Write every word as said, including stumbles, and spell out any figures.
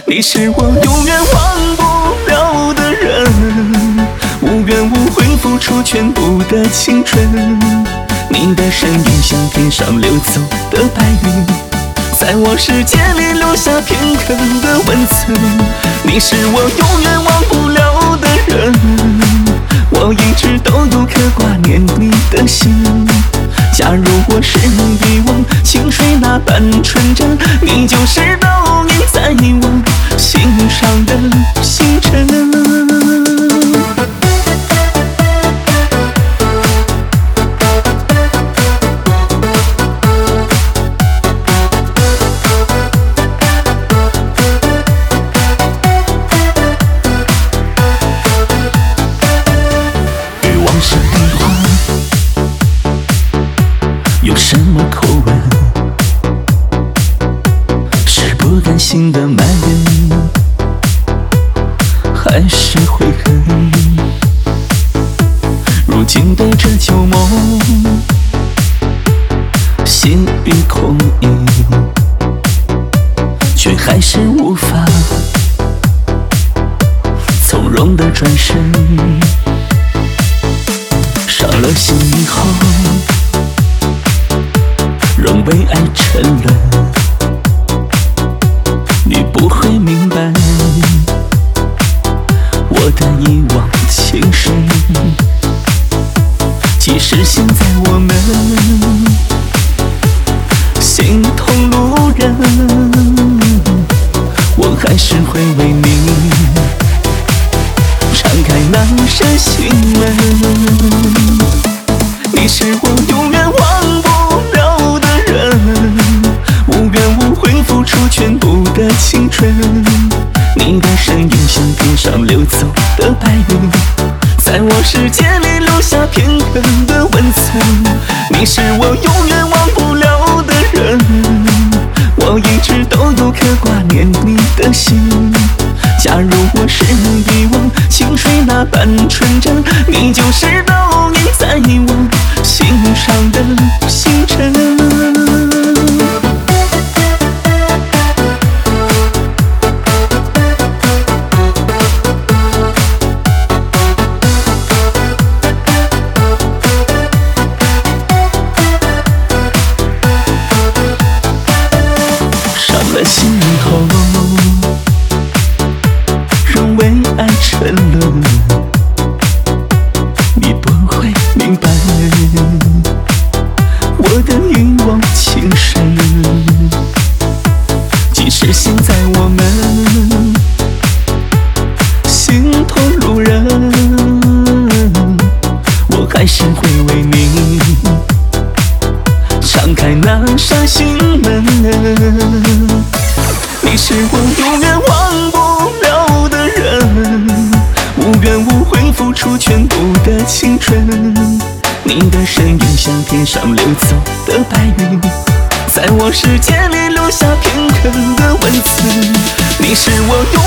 你是我永远忘不了的人，无怨无悔付出全部的青春。你的身影像天上流走的白云，在我世界里留下片刻的温存。你是我永远忘不了的人，我一直都有颗挂念你的心。假如我是一汪清水那般纯真，你就是倒映在我心上的星辰。有什么口吻？是不甘心的埋怨，还是悔恨？如今对着旧梦，心与空意，却还是无法从容的转身。伤了心以后，仍为爱沉沦，你不会明白我的一往情深。即使现在我们形同路人，我还是会为你敞开那扇心门。你是我永远忘不了的人，无怨无悔付出全部的青春。你的身影像天上流走的白云，在我世界里留下片刻的温存。你是我永远忘不了的人，我一直都有颗挂念你的心。假如我是一汪清水那般纯真，你就是倒映在我心上的星辰。伤了心以后，仍为爱沉沦，你不会明白我的一往情深。即使现在我们形同路人，我还是会为你敞开那扇心门。你是我永远忘不了的人，无怨无悔付出全部的青春。你的身影像天上流走的白云，在我世界里留下片刻的温存。你是我永